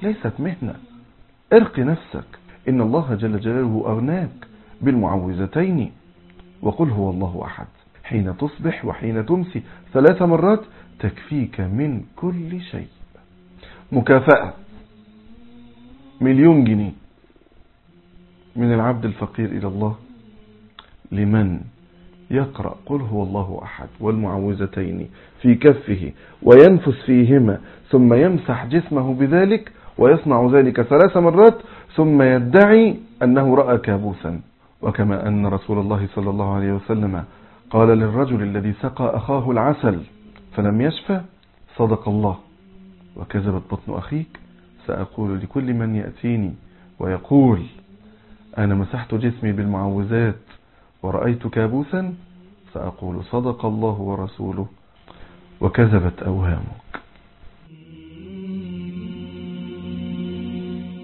ليست مهنة. ارق نفسك، إن الله جل جلاله أغناك بالمعوذتين. وقل هو الله أحد حين تصبح وحين تمسي 3 مرات تكفيك من كل شيء. مكافأة 1,000,000 جنيه من العبد الفقير إلى الله لمن يقرأ قل هو الله أحد والمعوذتين في كفه وينفس فيهما ثم يمسح جسمه بذلك ويصنع ذلك 3 مرات ثم يدعي أنه رأى كابوسا. وكما أن رسول الله صلى الله عليه وسلم قال للرجل الذي سقى أخاه العسل فلم يشفى: صدق الله وكذبت بطن أخيك. سأقول لكل من يأتيني ويقول أنا مسحت جسمي بالمعوذات ورأيت كابوسا، سأقول صدق الله ورسوله وكذبت أوهامك.